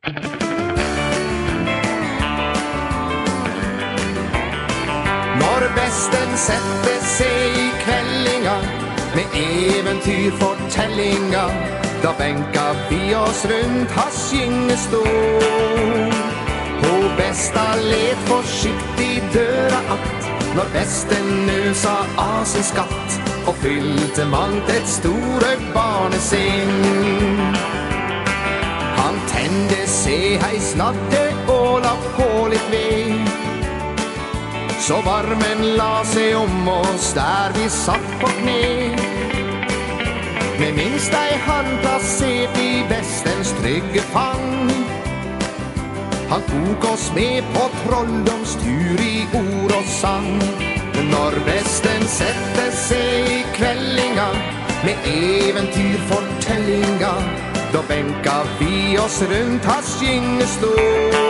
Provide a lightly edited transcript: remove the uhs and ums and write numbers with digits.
Når besten setter seg I kveldinga med eventyrfortellinga, da benka vi oss rundt hans gyngestol. På besta let forsiktig døra att, når besten nøsa av sin skatt og fylte mangt et store barneseng. Han tende seg hei sladde og la på litt ved, så varmen la seg om oss der vi satt på kne. Med minst ei hand plassert I bestens trygge fang. Han tok oss med på trolldomstur I ord og sang. Når besten sette seg I kveldinga med eventyrfortellinga, da benka vi oss rundt hans gyngestol.